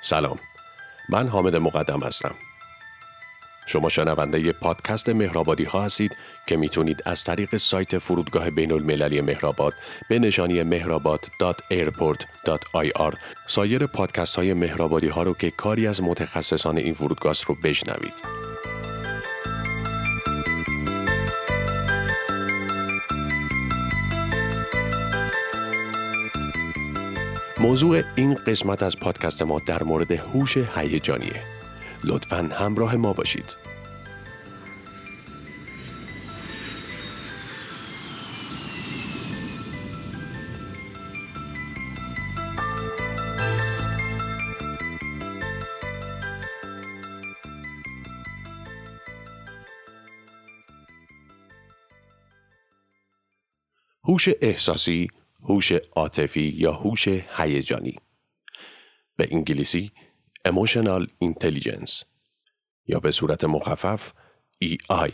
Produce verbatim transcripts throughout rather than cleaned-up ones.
سلام، من حامد مقدم هستم. شما شنونده ی پادکست مهرآبادی ها هستید که میتونید از طریق سایت فرودگاه بین المللی مهرآباد به نشانی مهرآباد دات ایرپورت دات آی آر سایر پادکست های مهرآبادی ها رو که کاری از متخصصان این فرودگاه رو بشنوید. موضوع این قسمت از پادکست ما در مورد هوش هیجانیه. لطفاً همراه ما باشید. هوش احساسی، هوش عاطفی یا هوش هیجانی، به انگلیسی Emotional Intelligence یا به صورت مخفف ای آی،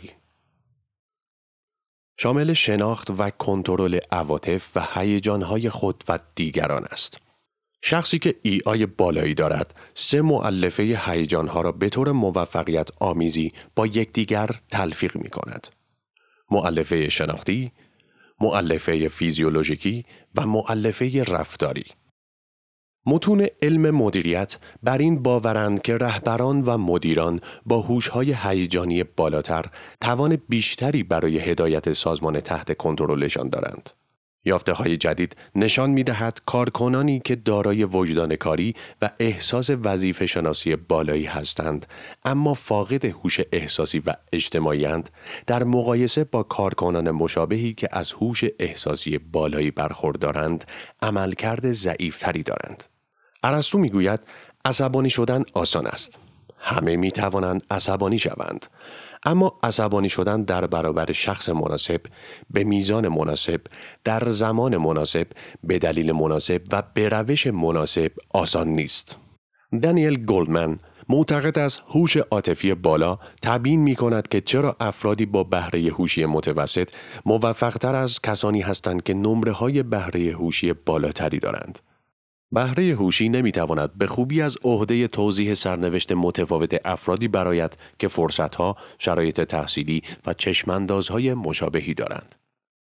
شامل شناخت و کنترل عواطف و هیجان‌های خود و دیگران است. شخصی که ای آی بالایی دارد، سه مؤلفه هیجان‌ها را به طور موفقیت آمیزی با یکدیگر تلفیق می‌کند. مؤلفه شناختی، مؤلفه فیزیولوژیکی و مؤلفه رفتاری. متون علم مدیریت بر این باورند که رهبران و مدیران با هوش‌های هیجانی بالاتر توان بیشتری برای هدایت سازمان تحت کنترلشان دارند. یافته‌های جدید نشان می‌دهد کارکنانی که دارای وجدان کاری و احساس وظیفه شناسی بالایی هستند اما فاقد هوش احساسی و اجتماعی‌اند، در مقایسه با کارکنان مشابهی که از هوش احساسی بالایی برخوردارند عملکرد ضعیف‌تری دارند. ارسطو می‌گوید عصبانی شدن آسان است. همه می‌توانند عصبانی شوند. اما عصبانی شدن در برابر شخص مناسب، به میزان مناسب، در زمان مناسب، به دلیل مناسب و به روش مناسب آسان نیست. دانیل گلدمن معتقد است هوش عاطفی بالا تبیین می کند که چرا افرادی با بهره هوشی متوسط موفق‌تر از کسانی هستند که نمره‌های بهره هوشی بالاتری دارند. بهره هوشی نمیتواند به خوبی از عهده توضیح سرنوشت متفاوت افرادی برآید که فرصتها، شرایط تحصیلی و چشماندازهای مشابهی دارند.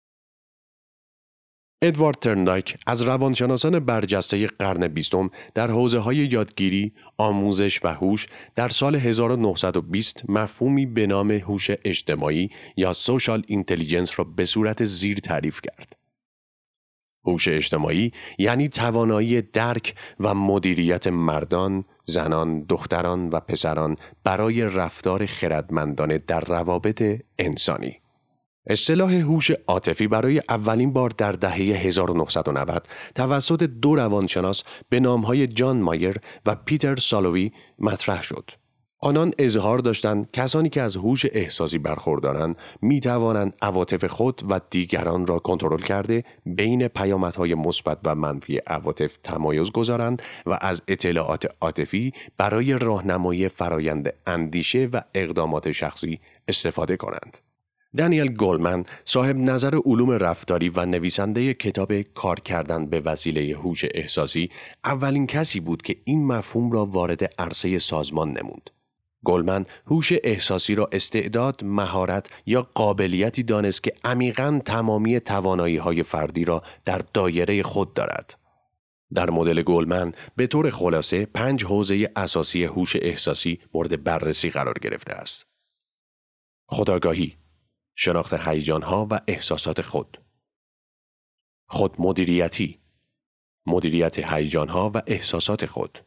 ادوارد ترندایک از روانشناسان برجسته قرن بیستم در حوزه‌های یادگیری، آموزش و هوش در سال هزار و نهصد و بیست مفهومی به نام هوش اجتماعی یا سوشال اینتلیجنس را به صورت زیر تعریف کرد. هوش اجتماعی یعنی توانایی درک و مدیریت مردان، زنان، دختران و پسران برای رفتار خردمندانه در روابط انسانی. اصطلاح هوش عاطفی برای اولین بار در دهه هزار و نهصد و نود توسط دو روانشناس به نامهای جان مایر و پیتر سالوی مطرح شد. آنان اظهار داشتند کسانی که از هوش احساسی برخوردارند می توانند عواطف خود و دیگران را کنترل کرده بین پیامدهای مثبت و منفی عواطف تمایز گذارند و از اطلاعات عاطفی برای راهنمایی فرایند اندیشه و اقدامات شخصی استفاده کنند. دانیل گلدمن صاحب نظر علوم رفتاری و نویسنده کتاب کار کردن به وسیله هوش احساسی اولین کسی بود که این مفهوم را وارد عرصه سازمان نمود. گلدمن هوش احساسی را استعداد، مهارت یا قابلیتی دانست که عمیقاً تمامی توانایی‌های فردی را در دایره خود دارد. در مدل گلدمن به طور خلاصه پنج حوزه اساسی هوش احساسی مورد بررسی قرار گرفته است. خودآگاهی، شناخت هیجان‌ها و احساسات خود. خودمدیریتی، مدیریت هیجان‌ها و احساسات خود.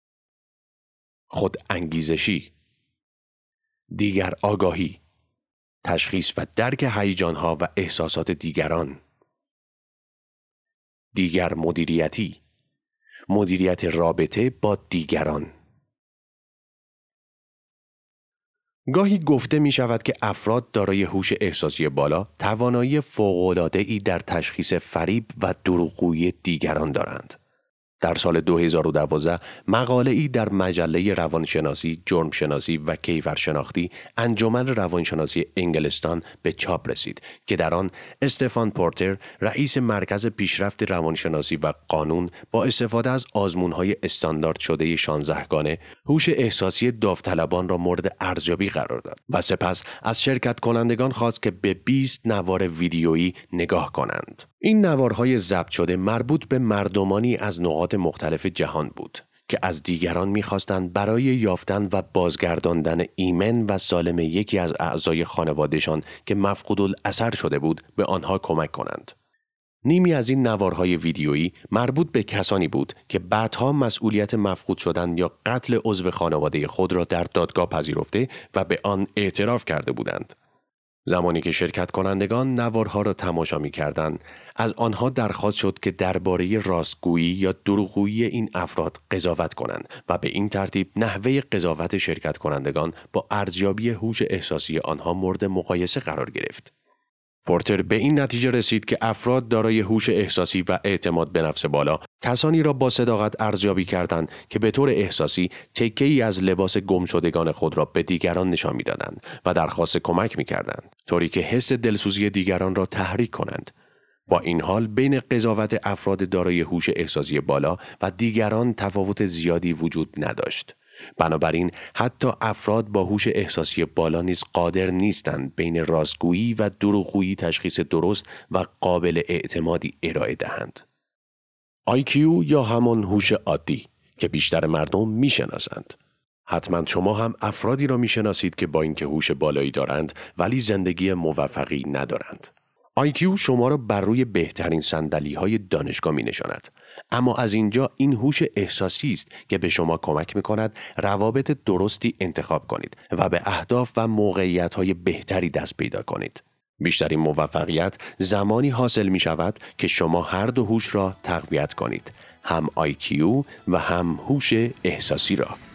خودانگیزشی، دیگر آگاهی، تشخیص و درک هیجان‌ها و احساسات دیگران. دیگر مدیریتی، مدیریت رابطه با دیگران. گاهی گفته می شود که افراد دارای هوش احساسی بالا توانایی فوق‌العاده‌ای در تشخیص فریب و دروغگویی دیگران دارند. در سال دو هزار و دوازده مقاله‌ای در مجله روانشناسی، جرمشناسی و کیفرشناختی انجمن روانشناسی انگلستان به چاپ رسید که در آن استفان پورتر، رئیس مرکز پیشرفت روانشناسی و قانون، با استفاده از آزمون‌های استاندارد شده شانزده گانه هوش احساسی داوطلبان را مورد ارزیابی قرار داد و سپس از شرکت کنندگان خواست که به بیست نوار ویدیویی نگاه کنند. این نوارهای ضبط شده مربوط به مردمانی از نقاط مختلف جهان بود که از دیگران می‌خواستند برای یافتن و بازگرداندن ایمن و سالم یکی از اعضای خانوادهشان که مفقودالاثر شده بود به آنها کمک کنند. نیمی از این نوارهای ویدیویی مربوط به کسانی بود که بعدها مسئولیت مفقود شدن یا قتل عضو خانواده خود را در دادگاه پذیرفته و به آن اعتراف کرده بودند. زمانی که شرکت کنندگان نوارها را تماشا می کردند، از آنها درخواست شد که درباره راستگویی یا دروغگویی این افراد قضاوت کنند و به این ترتیب نحوه قضاوت شرکت کنندگان با ارزیابی هوش احساسی آنها مورد مقایسه قرار گرفت. پورتر به این نتیجه رسید که افراد دارای هوش احساسی و اعتماد به نفس بالا کسانی را با صداقت ارزیابی کردند که به طور احساسی تکه‌ای از لباس گمشدگان خود را به دیگران نشان می‌دادند و درخواست کمک می‌کردند، طوری که حس دلسوزی دیگران را تحریک کنند. با این حال بین قضاوت افراد دارای هوش احساسی بالا و دیگران تفاوت زیادی وجود نداشت. بنابراین حتی افراد با هوش احساسی بالا نیز قادر نیستند بین راستگویی و دروغگویی تشخیص درست و قابل اعتمادی ارائه دهند. آی کیو یا همان هوش عادی که بیشتر مردم میشناسند. حتما شما هم افرادی را میشناسید که با اینکه هوش بالایی دارند ولی زندگی موفقی ندارند. آی کیو شما را بر روی بهترین صندلی‌های دانشگاه می‌نشاند، اما از اینجا این هوش احساسی است که به شما کمک می‌کند روابط درستی انتخاب کنید و به اهداف و موقعیت‌های بهتری دست پیدا کنید. بیشترین موفقیت زمانی حاصل می‌شود که شما هر دو هوش را تقویت کنید، هم آی کیو و هم هوش احساسی را.